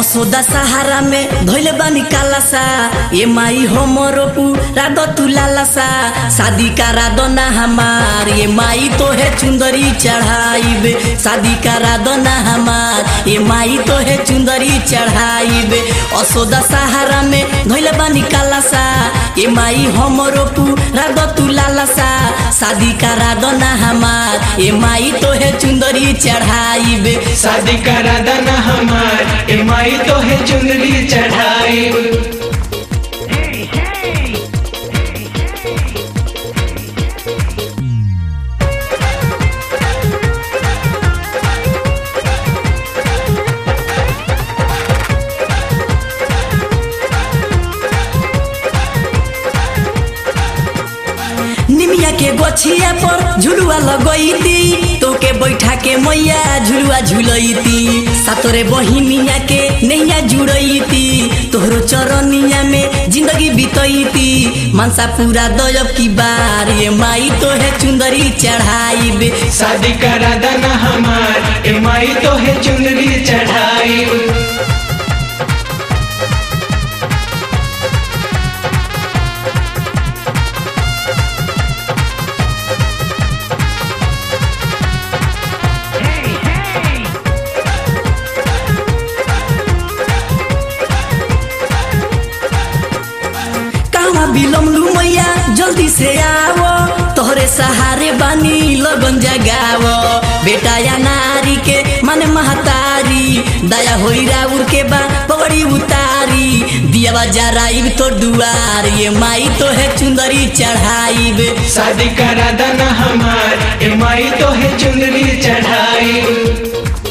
असोदा सहारा में धोइले बानी कालासा ये माई हमरो पूरा दो तू लालासा शादी करा दो ना हमार ये माई तो है चुंदरी चढ़ाईबे शादी करा दो ना हमार ये माई तो है चुंदरी चढ़ाईबे असोदा सहारा में धोइले बानी कालासा ये माई हमरो पूरा दो तू लालासा शादी करा दो ना हमार ये माई तो है चुंदरी चढ़ाईबे शादी करा दो ना हमार ये माई तो है चुंदरी चढ़ाई। निमिया के गोछिया पर झुलुआ लगईती तो के बैठा के मैया झुलुआ झुलईती सातोरे बहिनिया के नैया जुड़ईती तोहरो चरनिया में जिंदगी बितईती मनसा पूरा दयब की बार ये माई तो है चुंदरी चढ़ाईबे शादी करा दो ना हमार ये माई तो है चुंदरी चढ़ाई। बिलमलू मैया जल्दी से आवो तोहरे सहारे बानी लगन जगावो बेटा या नारी के माने महतारी दया होई राउर के बा पगड़ी उतारी दिया जराइब तो दुआर ये माई तो है चुंदरी चढ़ाईबे शादी करा दो ना हमार ये माई तो है चुंदरी चढ़ाई।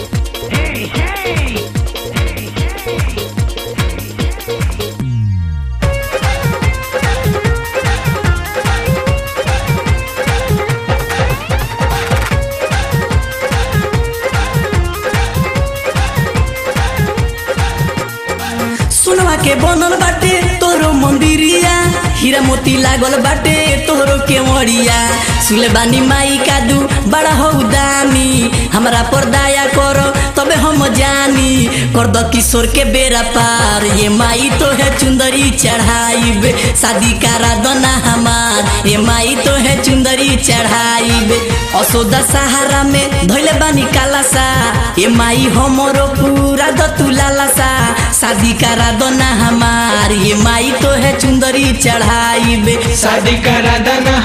सोनवा के बनल बाटे तोरो मंदिरिया हीरा मोती लागल बाटे तोरो केवड़िया सुले बानी माई कादू बड़ा हो दानी हमरा पर दया करो तबे हम जानी कर दो किशोर के बेरा पार ये माई तो है चुंदरी चढ़ाईबे शादी करा दो ना हमार ये माई तो है चुंदरी चढ़ाईबे असोदा सहारा में धोइले बानी कालासा ये माई हमरो पूरा दो तू लालासा शादी करा दो ना हमार ये माई तो है चुंदरी चढ़ाईबे शादी करा दो ना